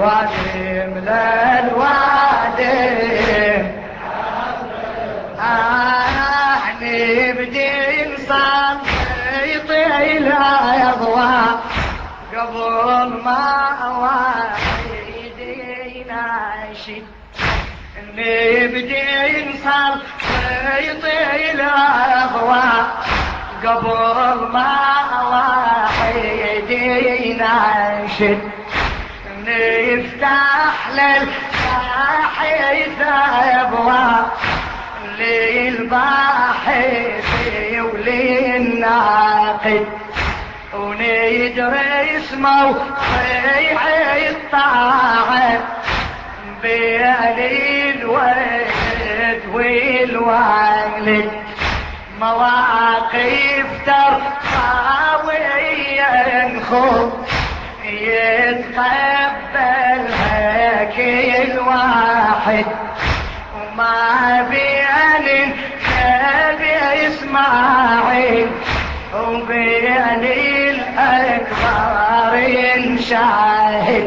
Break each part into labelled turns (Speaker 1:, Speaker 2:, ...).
Speaker 1: للوادم للوادم نبدي نصلي طيل اضواء قبل ما واحد ناشد نبدي نصلي طيل اضواء قبل ما واحد يناشد نفتح للباحث ابواب للباحث وللناقد وندرس موقع الطاعة بين الولد والوالد مواقف تربوية خوف يتقبلها كل واحد وما بين النبي اسماعيل وبين الأكبر ينشاهد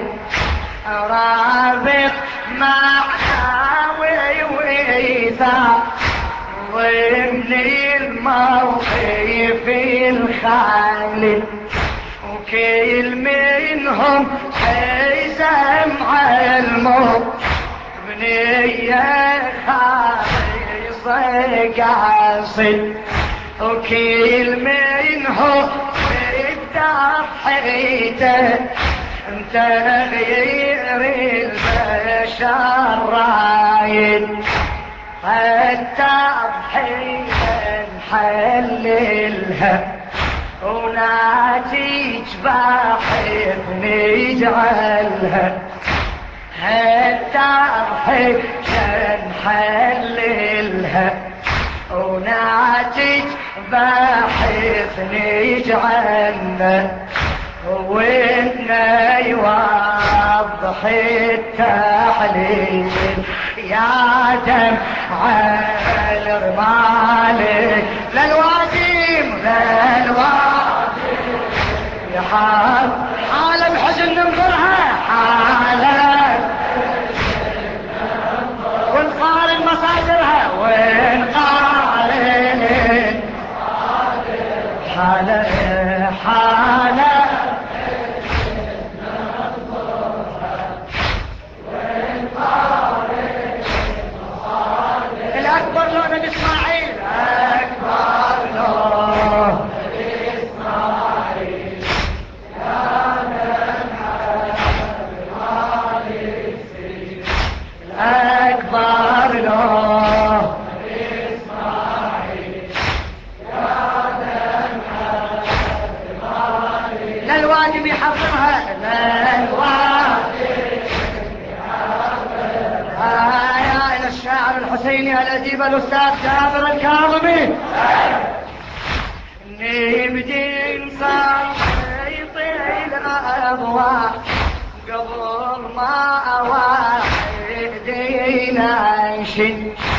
Speaker 1: رابط معناوي وإيثار ضمن الموقف الخالد وكل منهم حيزم علمه بنية خالصة قاصد وكل منهم بتضحيته تغيير البشر رايد حتى ضحية نحللها وناتج باحث نجعلها حتى ضحية نحللها وناتج باحث نجعلنا وإنه يوضح التحليل يا دمع الرمال للوادم يا حال الحزن ننظرها حالة ونقارن مصادرها ونقارن حالة الأكبر له نبي إسماعيل أكبر له نبي إسماعيل يا الأكبر له نبي إسماعيل يا للوادم يحرمها للوادم إلى الشاعر الحسيني الأديب الأستاذ جابر الكاظمي نبدي نصلي طيل الأضواء قبل ما واحد يناشد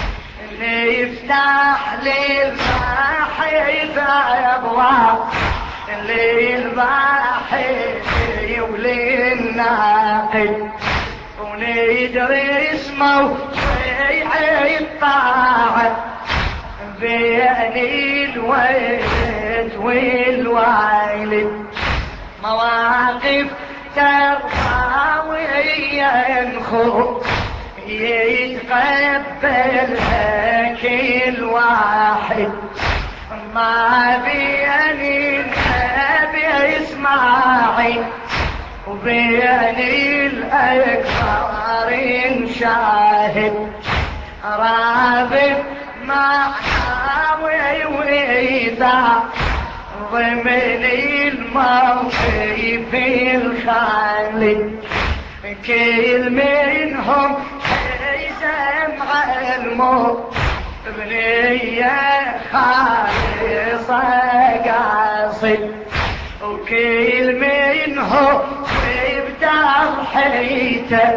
Speaker 1: نفتح للباحث أبواب للباحث وللناقد وندرس موقع الطاعة بين الولد والوالد مواقف تربوية خوف يتقبلها كل واحد ما بين النبي إسماعيل وبين الأكبر شاهد رابط معناوي وإيثار ضمن الموقف الخالد كل منهم حيزم علمه بنية خالصة قاصد وكل منهم بتضحيته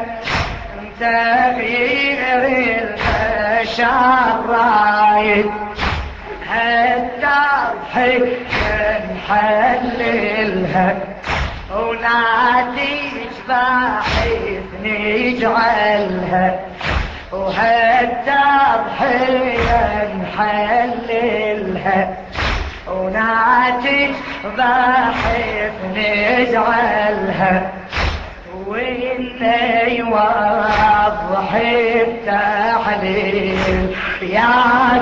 Speaker 1: تغيير البشر رايد حتى ضحية نحللها وناتج بحيث نجعلها وهالتضحية نحللها، وناتج بحيث نجعلها وإنه يوضح التحليل يا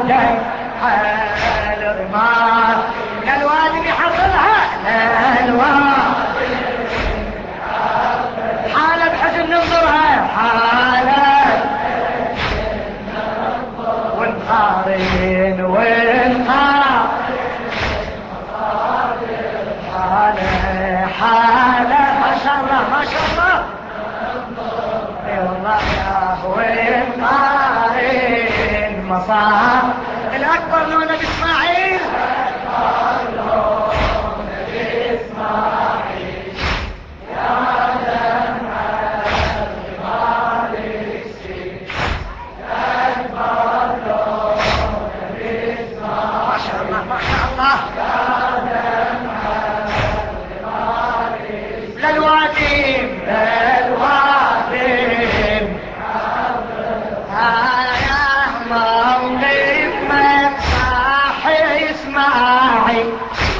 Speaker 1: دفع الرمال. الوالد يحصلها الوالد حالة بحسن ننظرها حالة ونقارن حالة ما شاء الله ما شاء الله. اي والله يا ونقارن مصاب الأكبر له نبي إسماعيل. للوادم موقف مفتاح إسماعيل،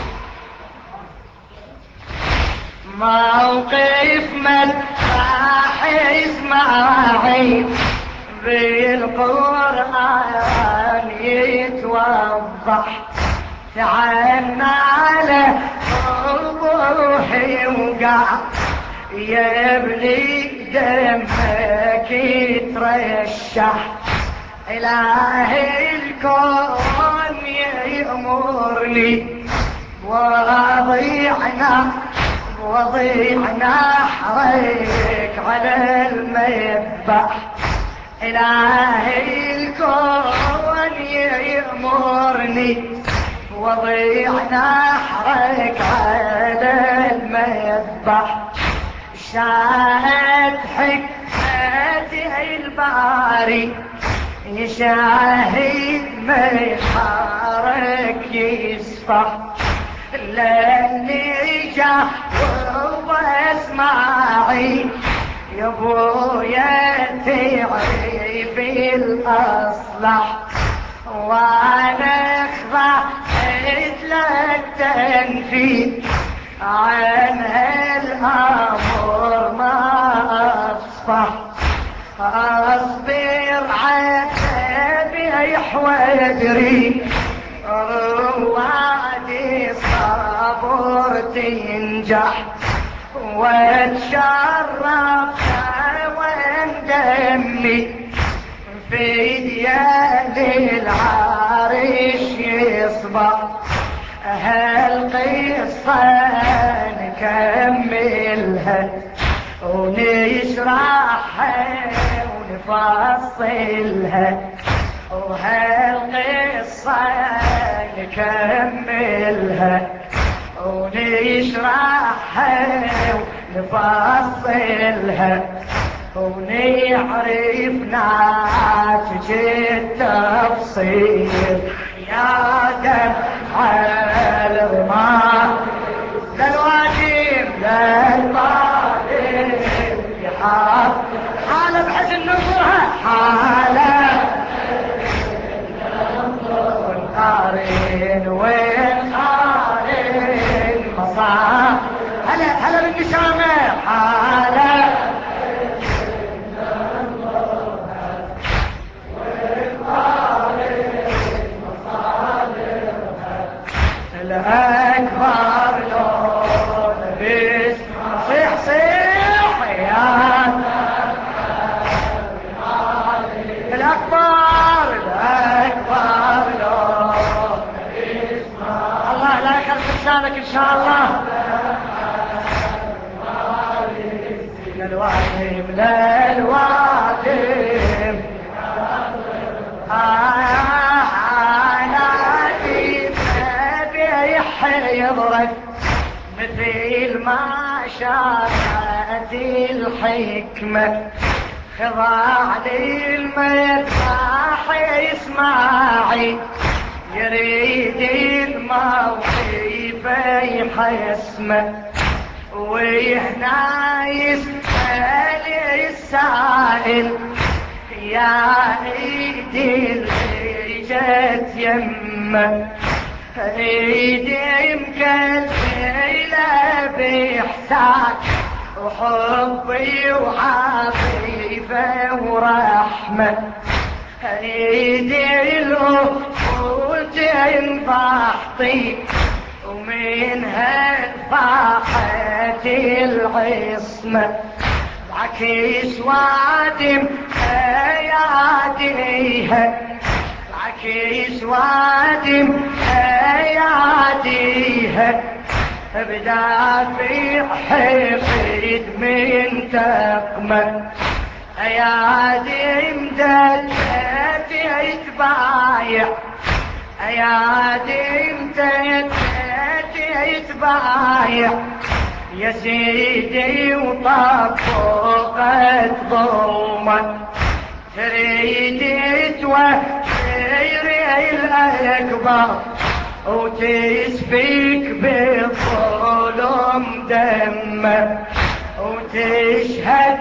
Speaker 1: موقف مفتاح إسماعيل بالقرآن يتوضح. تعالى على روحي وقع يا ابني دمك يترشح. إلهي الكون يأمرني وضيعنا حريك على المذبح. إلهي الكون يأمرني وضيعنا حريك على المذبح. شاهد حكمتي الباري يشاهد ما يحرك يصفح. لاني جاوب اسماعيل يا ابويا تعرف الاصلح، وانا خضعت لك تنفيذ عن هالامر ما اصفح. اصبر عتبي حوادري روادي صبر تنجح، واتشرف واندمي في يد العرش يصبح. هالقصة نكملها ونشرحها ونفصلها، وهالقصة نكملها ونشرحها ونفصلها، ونعرف ناتج التفصيل يا دمع الرمال. للواجب يحاط حالة بحسن ننظرها حالة ونقارن مصاب. هلا بالنشامة حالة الأكبر لون بس صيح يا الأكبر لون. الله لا يخلف لسانك إن شاء الله. للوادم يضرب مثل ما شاءت الحكمة. خضع للمذبح إسماعيل يريد الموقف يحسمه، وهنا يسأل السائل يا عيدي اللي جت يمه، عيدي مكلفيله بإحسان وحبي وعاطفة ورحمة، عيدي الأخوة تنضحطي ومنها فاحت العصمة، عكس وادم اياديها، عكس وادم اياديها، بدافع حقد من تقمه، ايادي مدلت يتبايع، ايادي مدلت يتبايع يا سيدي وطبقت ظلمك، تريد توفر الأكبر وتسفك بالظلم دمه، وتشهد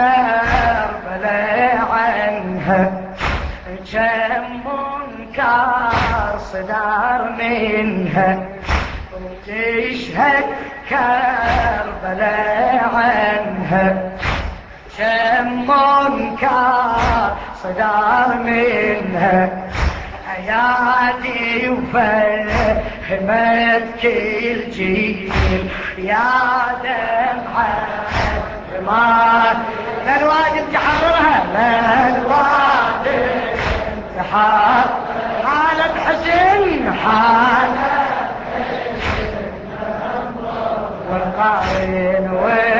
Speaker 1: كربلاء عنها، كم منكر صدر منها، وتشهد كربلاء عنها، كم منكر صدر منها، ايادي وفهمت كل جيل يا دمعة ما للوادم تحررها، للوادم تحرر حالة حزن، حالة والقارن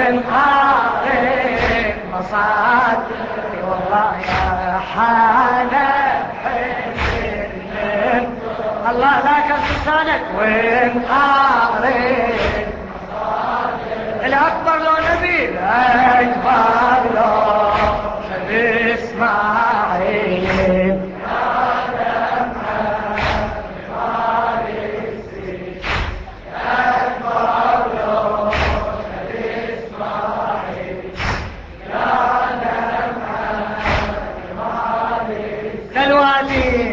Speaker 1: والقارن مصاد والله يا حالة حزن، الله لا كان لسانك والقارن الأكبر لو نبي، الأكبر لو نبي إسماعيل، الوادي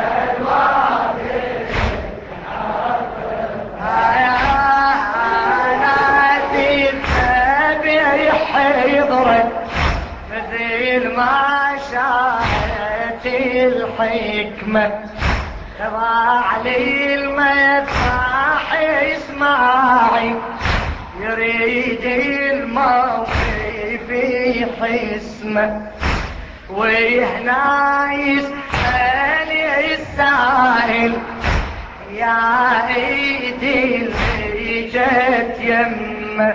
Speaker 1: نادي التابع يحضرك مثل ما شاءت الحكمة، ضاع لي المدفع اسماعي يريد الموقف حسمه، وهنا يسأل السائل يا عيدي اللي جت يمه،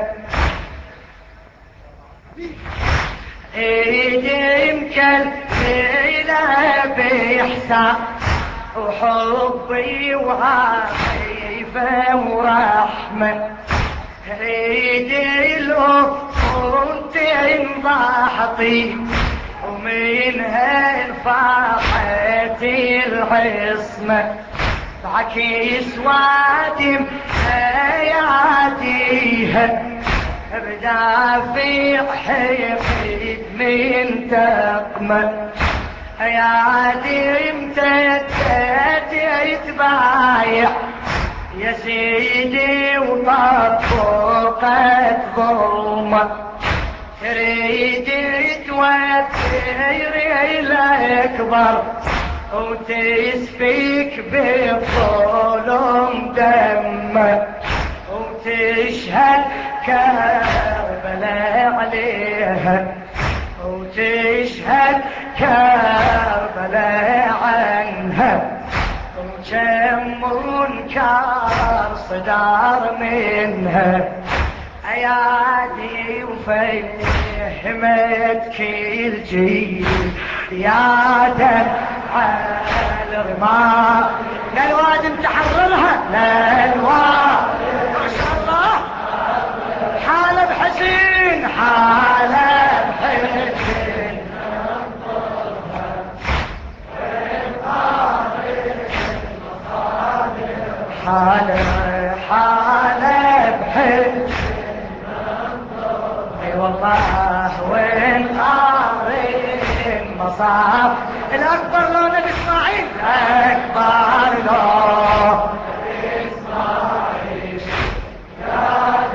Speaker 1: عيدي مكلفيله بإحسان وحبي وعاطفة ورحمة، عيدي الأخوة تنضحطي ومنها انفاحت العصمة، عكس وادم اياديها، بدافع حقد من تقمه، ايادي امتدت يتبايع يا سيدي وطبقت ظلمه، تريد توفر الأكبر وتسفك بالظلم دمه، وتشهد كربلاء عليها، وتشهد كربلاء عنها، وكم منكر صدر منها، ايادي وفهمت كل جيل يا دمعة الرماد، للوادم تحررها، للوادم ما شاء الله حالة بحزين، حالة بحزين، حالة بحزين والله وين قارن مصاب الأكبر لو نبي إسماعيل أكبر لو إسماعيل يا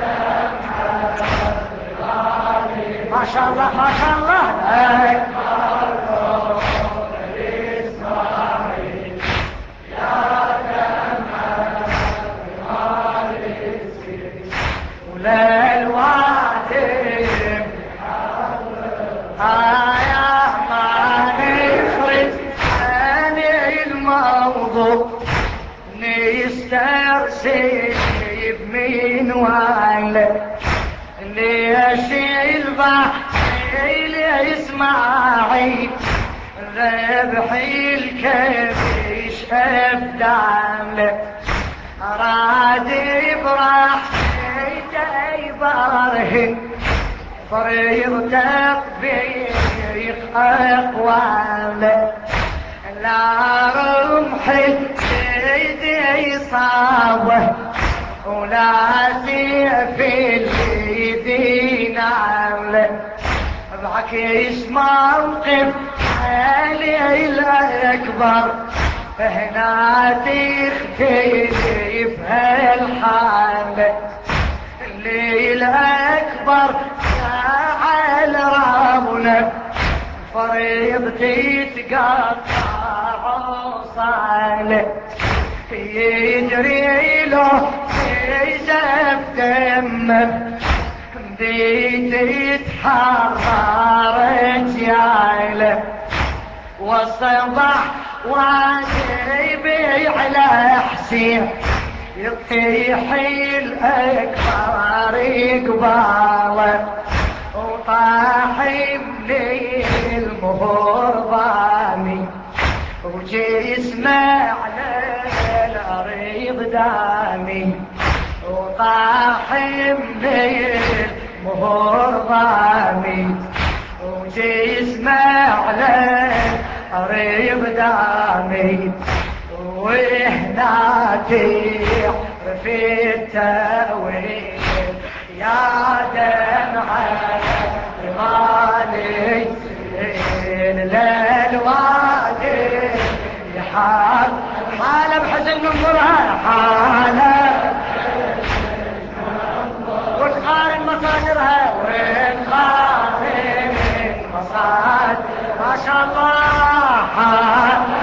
Speaker 1: دمعة ما شاء الله ما شاء الله أكبر لو إسماعيل يا دمعة ولا الوادم يا ما نخرج عن الموضوع نسترسل بمين وعلى ليش البحيل اسماعيل ذبحي الكبيش ابدعم اراد يبرح يبرهن فريضتك بيخ اقوال لا رمحي سيدي صابه ولا سيف اليدين عمله بعكيش موقف علي الأكبر هنا تختلف هالحالة اللي الأكبر جعل ربنا فريضتي تقطع وصاله يجري له يجف دمه بديت يتحرر جايله والصباح واجبي على حسين يطيح الأكبر يقباله وطاح من المهور ضامي وجسمه على الأرض دامي وطاح من المهور ضامي وجسمه على الأرض دامي وهنا تعرف التأويل يا دمعة غالي للوادي حالة بحزن ننظرها حالة وتقارن مصادرها وتقارن مصادر ما شاء الله حالة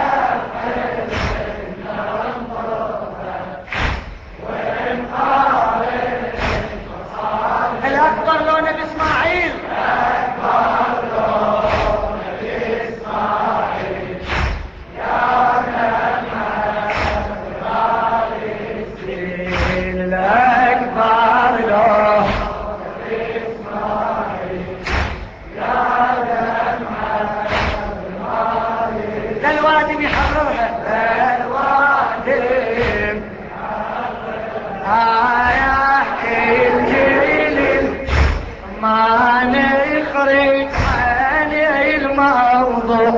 Speaker 1: الأكبر لو نبي إسماعيل الأكبر لو نبي إسماعيل يا دمعة الغالي الأكبر لو نبي إسماعيل يا دمعة الغالي للوادم يحررها للوادم ما نخرج عن الموضوع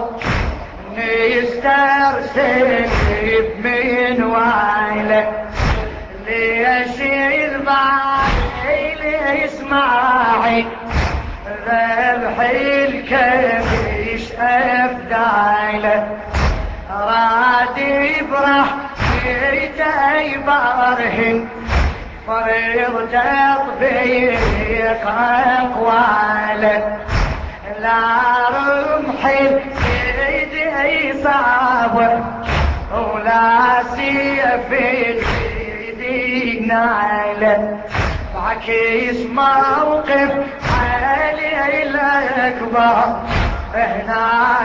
Speaker 1: نسترسل بمن وعيله ليش البعيل اسماعيل ذبحي الكبيش افدايله راد يبرح بيتي برهن فريض تطبيق أقواله لا رمحي سيدي صعبه ولا سيف اليدي نايله بعكيس موقف علي الأكبر هنا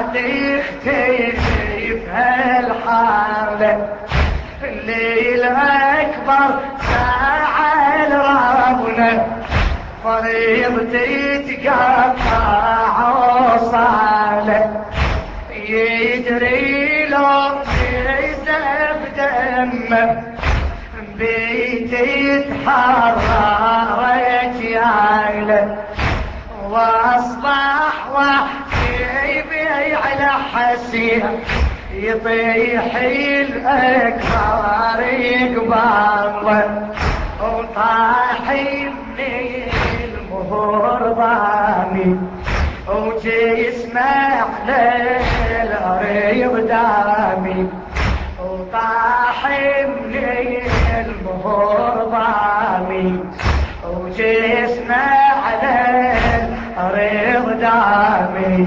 Speaker 1: تختلف هالحالة اللي الأكبر ساعة ربنا فريضتي تقطع وصاله يجري له يسف دمه بيتي يتحرر جايله واصبح وحيبي على حسين يطيح الأكبر يقبض وطاح من المهور ضامي وجسمه للريض دامي وطاح من المهور ضامي وجسمه على الريض دامي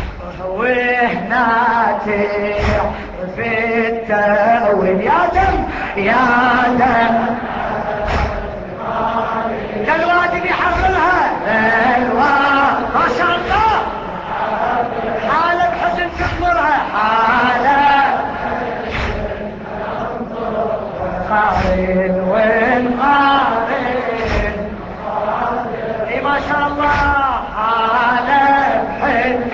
Speaker 1: وهنا تعرف التأويل يا دم يا دم الوادي بيحررها الوادي ما شاء الله حالة بحزن تنظرها حالة قارن وين قارن اي ما شاء الله حالة بحزن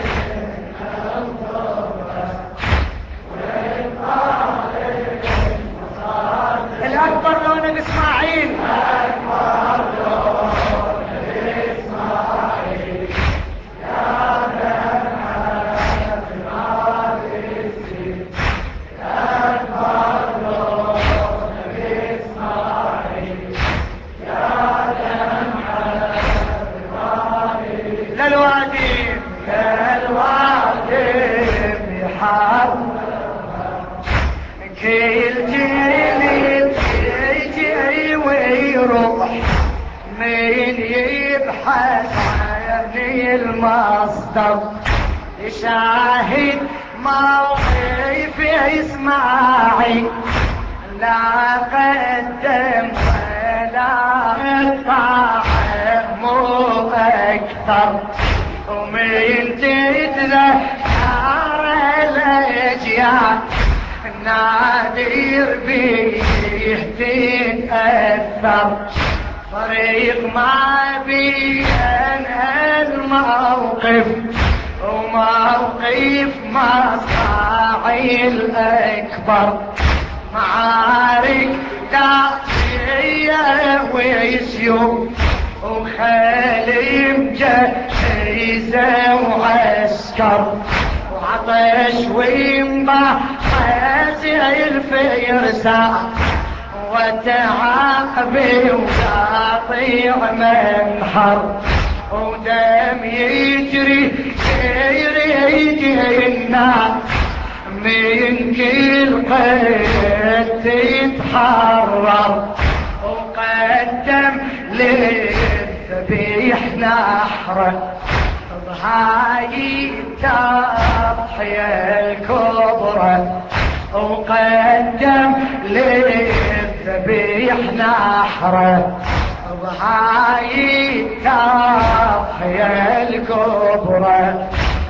Speaker 1: الأكبر لون بإسماعيل كل جيل يجي ويروح من يبحث عن المصدر يشاهد موقف اسماعيل لا قدم ولا قطع مو اكثر ومن تدرى نار الاجيال نادر بيه تتأثر طريق ما بين الموقف وموقف مصراعي الأكبر معارك داعية وسيوف وخيل مجهزة وعسكر وعطش وينبع حازل في رساء وتعاقبي وقاطع منحر ودم يجري يريد النار من كل قيد تتحرر وقدم للذبيح نحره هاي التضحية الكبرى وقدم للذبيح نحره هاي التضحية الكبرى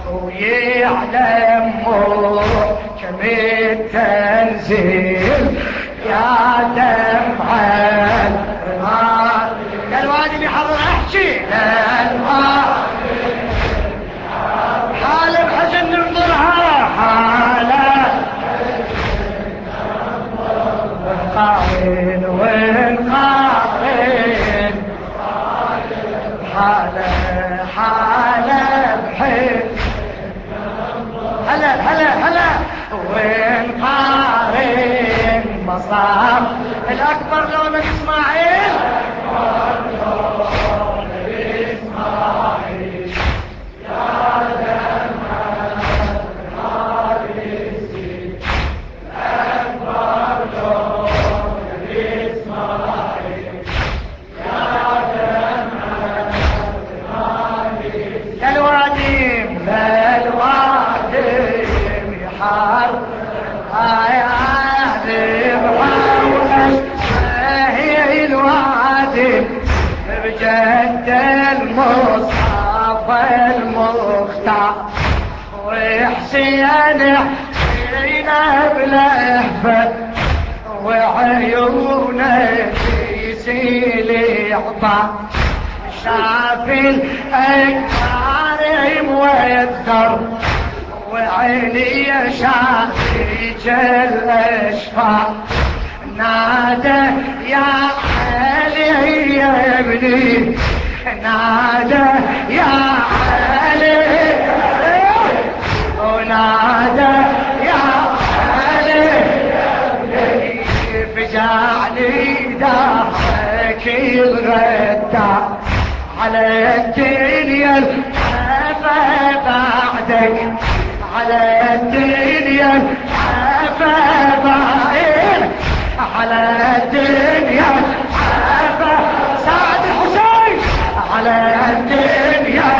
Speaker 1: ويعلم كم التنزيل يا دمع الرمال الوادي بيحرر احكي الوادي حالة بحزن ننظرها حالة قارن وين قارن حالة بحزن هلا وين قارن مصاب الأكبر لون إسماعيل هي الوادي بجد المصطفى المختار وحسين بلهفة وعيونه يسيل يعطى شاف الأكبر موثر وعيني شافي الأشفار نادى يا علي يا ابني نادى يا علي ونادى يا علي فجعني ضحك الغدا على على الدنيا الحافة بعدك، على الدنيا الحافة بعدك، على الدنيا الحافة سعد الحسين، على الدنيا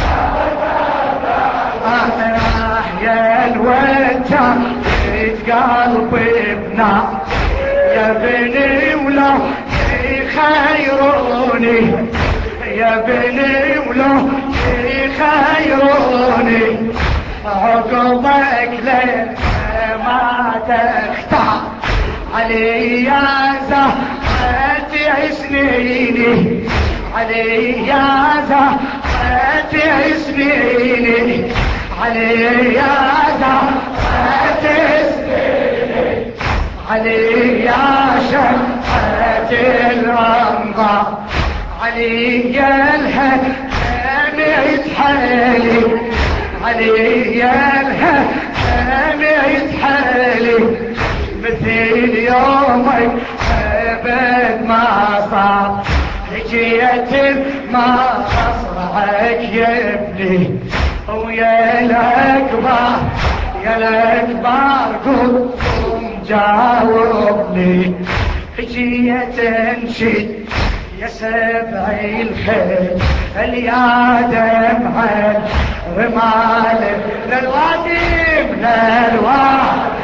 Speaker 1: يا الوجه قلبي بنار يا بني ولو يخيروني، يا بني ولو يخيروني عقبك ليه ما تختار علي يا زهرة سنيني، علي يا زهرة سنيني، علي يا زهرة سنيني، علي يا شمعة الأنظار، علي يا الهدى يتحالي، علي يا الهدى يتحالي مثل يومي ابد ما صار، جيت ما اصرعك يا ابني ويا الاكبر، يا الاكبر قوم جاوبني، جيت انشد يا سبعي الخيل يا دمع رمال للوادم للوادم،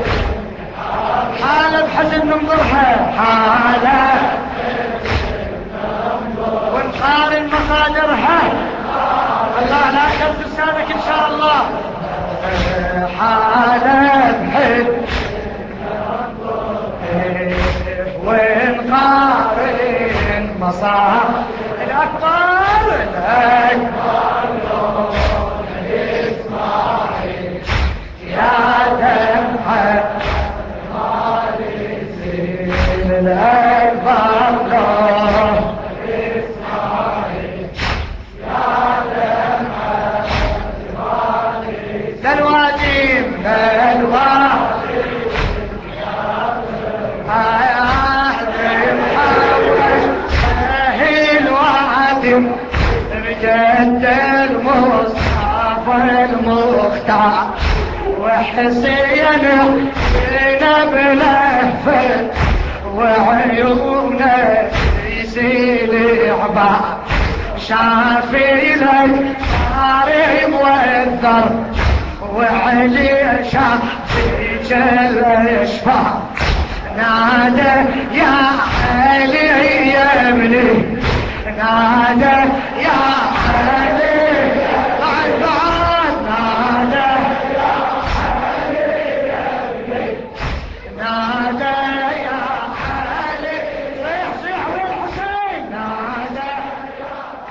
Speaker 1: حالة بحزن ننظرها حالة ونقارن مقادرها، الله لا يخلف لسانك ان شاء الله، حالة بحزن ونقارن مصاعب الأكبر الأكبر إسماعيل يا دمعة الأكبر إسماعيل يا دمعة للوادم للوادم بجد المصطفى المختار وحسين زينب لهفت وعيونه يسيل عبار، شافي لك صاري موذر وعلي شافي الاشفار، نادى يا علي يا ابني، نادى يا علي